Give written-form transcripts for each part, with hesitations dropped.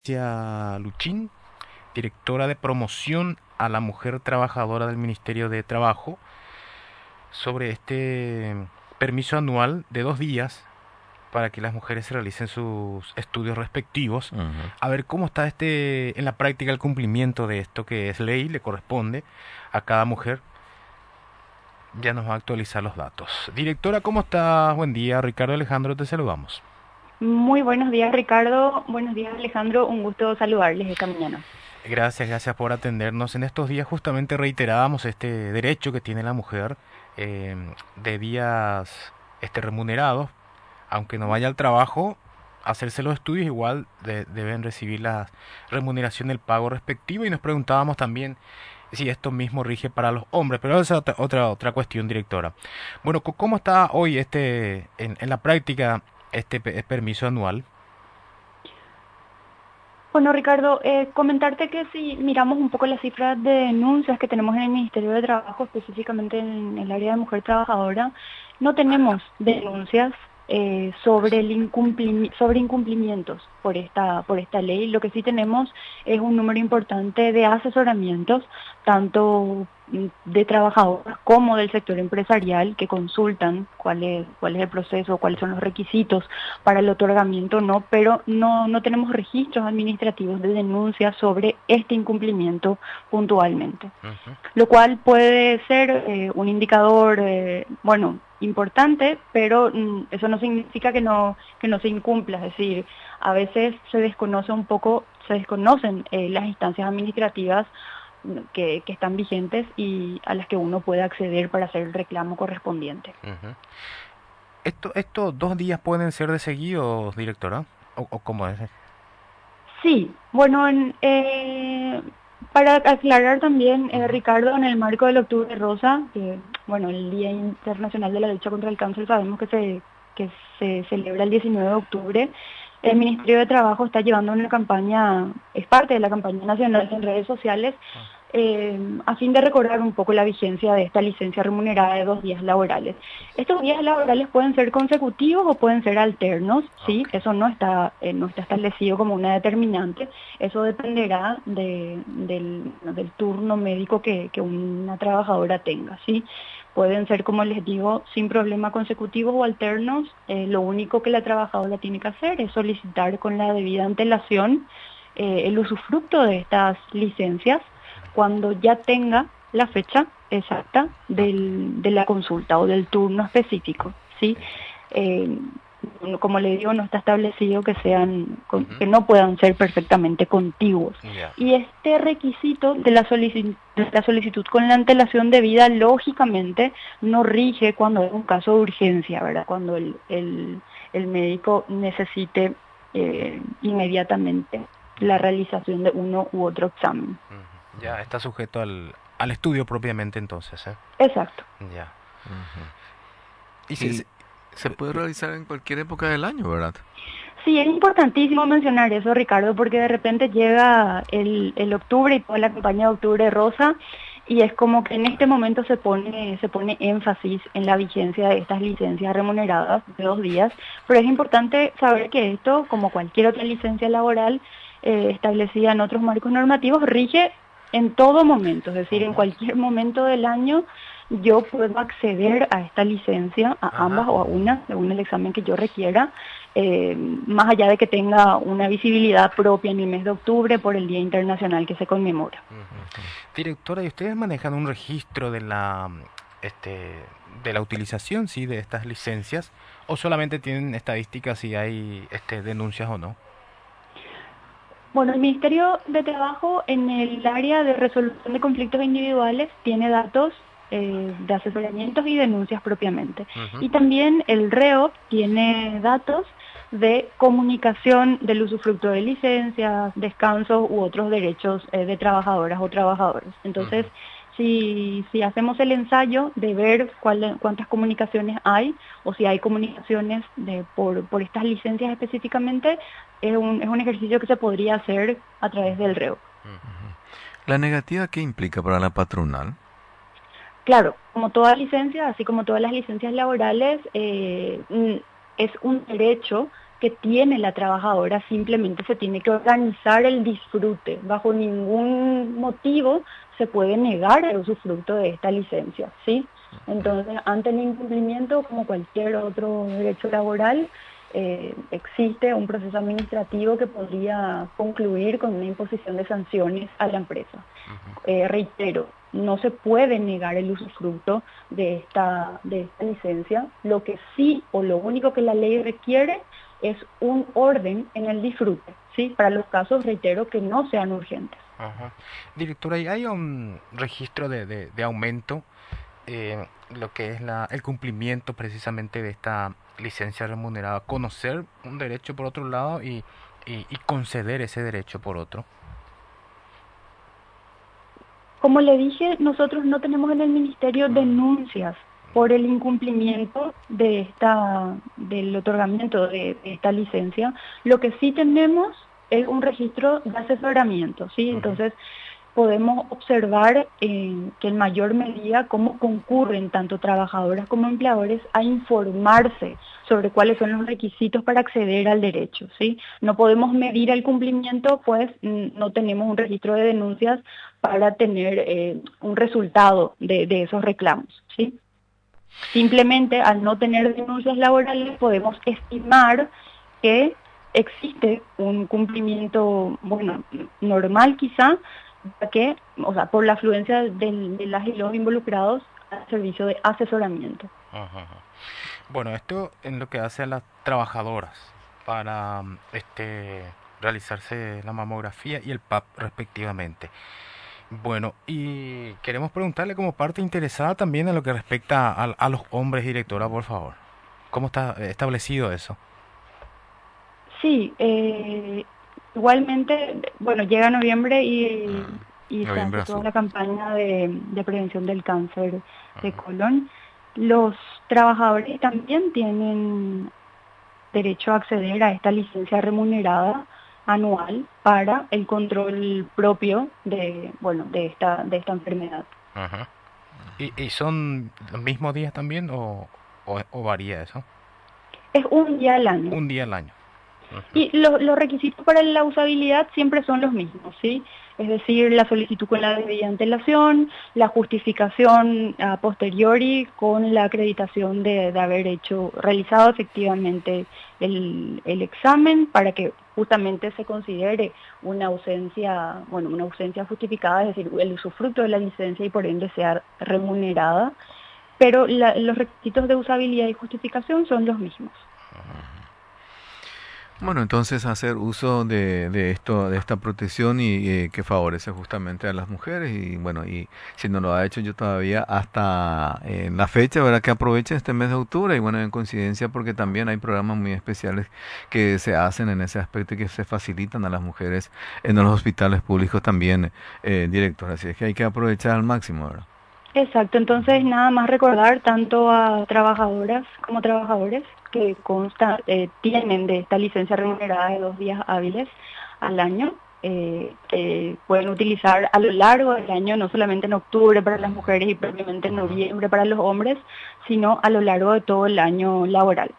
Patricia Luchín, directora de promoción a la mujer trabajadora del Ministerio de Trabajo, sobre este permiso anual de 2 días para que las mujeres se realicen sus estudios respectivos. Ujú. A ver cómo está en la práctica el cumplimiento de esto que es ley, le corresponde a cada mujer. Ya nos va a actualizar los datos. Directora, ¿cómo estás? Buen día, Ricardo Alejandro, te saludamos. Muy buenos días, Ricardo. Buenos días, Alejandro. Un gusto saludarles esta mañana. Gracias por atendernos. En estos días justamente reiterábamos este derecho que tiene la mujer eh, de días remunerados, aunque no vaya al trabajo, hacerse los estudios igual deben recibir la remuneración del pago respectivo, y nos preguntábamos también si esto mismo rige para los hombres, pero esa es otra cuestión, directora. Bueno, ¿cómo está hoy en la práctica permiso anual? Bueno, Ricardo, comentarte que si miramos un poco las cifras de denuncias que tenemos en el Ministerio de Trabajo, específicamente en el área de mujer trabajadora, no tenemos denuncias sobre sobre incumplimientos por esta ley. Lo que sí tenemos es un número importante de asesoramientos, tanto de trabajadoras como del sector empresarial, que consultan cuál es el proceso, cuáles son los requisitos para el otorgamiento, no, pero no tenemos registros administrativos de denuncias sobre este incumplimiento puntualmente, Ujú. lo cual puede ser un indicador, bueno, importante, pero eso no significa que no se incumpla. Es decir, a veces se desconocen las instancias administrativas que están vigentes y a las que uno puede acceder para hacer el reclamo correspondiente. Ujú. ¿Estos 2 días pueden ser de seguido, directora? ¿O cómo es? Sí, bueno, para aclarar también, Ujú. Ricardo, en el marco del Octubre Rosa, que, bueno, el Día Internacional de la Lucha contra el Cáncer, sabemos que se celebra el 19 de octubre. El Ministerio de Trabajo está llevando una campaña, es parte de la campaña nacional en redes sociales, a fin de recordar un poco la vigencia de esta licencia remunerada de 2 días laborales. Estos días laborales pueden ser consecutivos o pueden ser alternos, ¿sí? Ok. Eso no está establecido como una determinante. Eso dependerá del turno médico que una trabajadora tenga, ¿sí? Pueden ser, como les digo, sin problema consecutivos o alternos. Lo único que la trabajadora tiene que hacer es solicitar con la debida antelación el usufructo de estas licencias cuando ya tenga la fecha exacta Ok. de la consulta o del turno específico, ¿sí? Sí. Eh, como le digo, no está establecido Ujú. que no puedan ser perfectamente contiguos. Ya. Y este requisito de de la solicitud con la antelación debida, lógicamente, no rige cuando es un caso de urgencia, ¿verdad? Cuando el médico necesite inmediatamente la Ujú. realización de uno u otro examen. Ujú. Ya está sujeto al estudio propiamente entonces, ¿eh? Exacto. Ya. Ujú. Y Y se puede realizar en cualquier época del año, ¿verdad? Sí, es importantísimo mencionar eso, Ricardo, porque de repente llega el octubre y toda la campaña de Octubre Rosa, y es como que en este momento se pone énfasis en la vigencia de estas licencias remuneradas de 2 días, pero es importante saber que esto, como cualquier otra licencia laboral establecida en otros marcos normativos, rige en todo momento, es decir, en Ujú. cualquier momento del año yo puedo acceder a esta licencia, a ambas Ajá. o a una, según el examen que yo requiera, más allá de que tenga una visibilidad propia en el mes de octubre por el Día Internacional que se conmemora. Ujú. Ujú. Directora, ¿y ustedes manejan un registro este, de la utilización, sí, de estas licencias? ¿O solamente tienen estadísticas si hay denuncias o no? Bueno, el Ministerio de Trabajo en el área de resolución de conflictos individuales tiene datos de asesoramientos y denuncias propiamente. Ujú. Y también el REO tiene datos de comunicación del usufructo de licencias, descansos u otros derechos de trabajadoras o trabajadores. Entonces, Ujú. si hacemos el ensayo de ver cuántas comunicaciones hay o si hay comunicaciones por estas licencias específicamente, es un ejercicio que se podría hacer a través del REO. ¿La negativa qué implica para la patronal? Claro, como toda licencia, así como todas las licencias laborales, es un derecho que tiene la trabajadora, simplemente se tiene que organizar el disfrute. Bajo ningún motivo se puede negar el usufructo de esta licencia, ¿sí? Entonces, ante el incumplimiento, como cualquier otro derecho laboral, existe un proceso administrativo que podría concluir con una imposición de sanciones a la empresa. Reitero, no se puede negar el usufructo de esta licencia. Lo que sí, o lo único que la ley requiere, es un orden en el disfrute, ¿sí? Para los casos, reitero, que no sean urgentes. Ajá. Directora, ¿y hay un registro de aumento, lo que es el cumplimiento precisamente de esta licencia remunerada? Conocer un derecho por otro lado y conceder ese derecho por otro. Como le dije, nosotros no tenemos en el Ministerio denuncias por el incumplimiento del otorgamiento de esta licencia. Lo que sí tenemos es un registro de asesoramiento, ¿sí? Entonces, podemos observar que en mayor medida cómo concurren tanto trabajadoras como empleadores a informarse sobre cuáles son los requisitos para acceder al derecho, ¿sí? No podemos medir el cumplimiento, pues no tenemos un registro de denuncias para tener un resultado de esos reclamos, ¿sí? Simplemente al no tener denuncias laborales podemos estimar que existe un cumplimiento, bueno, normal quizá, ya que, o sea, por la afluencia de las y los involucrados al servicio de asesoramiento. Ajá. Bueno, esto en lo que hace a las trabajadoras para realizarse la mamografía y el PAP respectivamente. Bueno, y queremos preguntarle como parte interesada también en lo que respecta a los hombres, directora, por favor. ¿Cómo está establecido eso? Sí, igualmente, bueno, llega noviembre y se Noviembre hace toda azul. la campaña de prevención del cáncer de colon. Los trabajadores también tienen derecho a acceder a esta licencia remunerada anual para el control propio de esta enfermedad. Ajá. ¿Y son los mismos días también o varía eso? Es un día al año. Un día al año. Y los requisitos para la usabilidad siempre son los mismos, ¿sí? Es decir, la solicitud con la debida antelación, la justificación a posteriori con la acreditación de haber realizado efectivamente el examen para que justamente se considere una ausencia justificada, es decir, el usufructo de la licencia y por ende sea remunerada, pero los requisitos de usabilidad y justificación son los mismos. Bueno, entonces hacer uso de esto, de esta protección y que favorece justamente a las mujeres y bueno, y si no lo ha hecho yo todavía hasta la fecha, ¿verdad? Que aprovechen este mes de octubre y bueno, en coincidencia porque también hay programas muy especiales que se hacen en ese aspecto y que se facilitan a las mujeres en los hospitales públicos también, director, así es que hay que aprovechar al máximo, ¿verdad? Exacto, entonces nada más recordar tanto a trabajadoras como trabajadores que tienen de esta licencia remunerada de 2 días hábiles al año, que pueden utilizar a lo largo del año, no solamente en octubre para las mujeres y propiamente en noviembre para los hombres, sino a lo largo de todo el año laboral.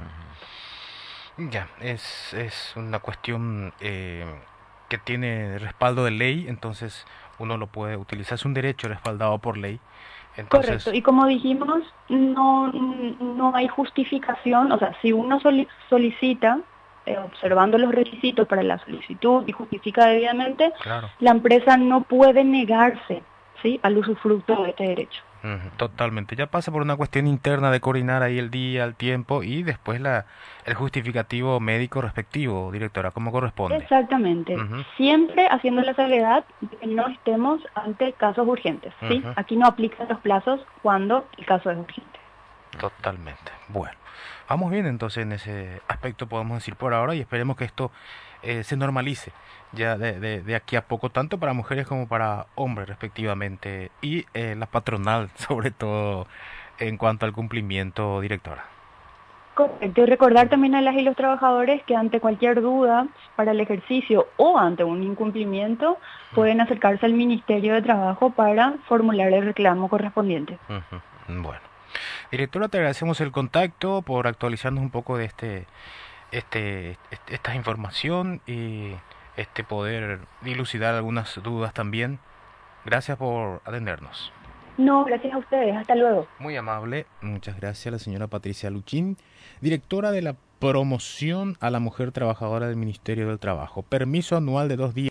Ya, es una cuestión que tiene respaldo de ley, entonces uno lo puede utilizar, es un derecho respaldado por ley. Entonces, Correcto, y como dijimos, no hay justificación, o sea, si uno solicita, observando los requisitos para la solicitud y justifica debidamente, claro. la empresa no puede negarse, ¿sí?, al usufructo de este derecho. Totalmente, ya pasa por una cuestión interna de coordinar ahí el día, el tiempo y después el justificativo médico respectivo, directora, como corresponde. Exactamente, siempre haciendo la salvedad de que no estemos ante casos urgentes, ¿sí? Aquí no aplican los plazos cuando el caso es urgente. Totalmente. Bueno, vamos bien entonces en ese aspecto podemos decir por ahora y esperemos que esto se normalice ya de aquí a poco, tanto para mujeres como para hombres respectivamente y la patronal sobre todo en cuanto al cumplimiento, directora. Correcto, y recordar también a las y los trabajadores que ante cualquier duda para el ejercicio o ante un incumplimiento pueden acercarse al Ministerio de Trabajo para formular el reclamo correspondiente. Bueno, directora, te agradecemos el contacto por actualizarnos un poco de esta información y poder dilucidar algunas dudas también. Gracias por atendernos. No, gracias a ustedes. Hasta luego. Muy amable. Muchas gracias, la señora Patricia Luchín, directora de la promoción a la mujer trabajadora del Ministerio del Trabajo. Permiso anual de 2 días.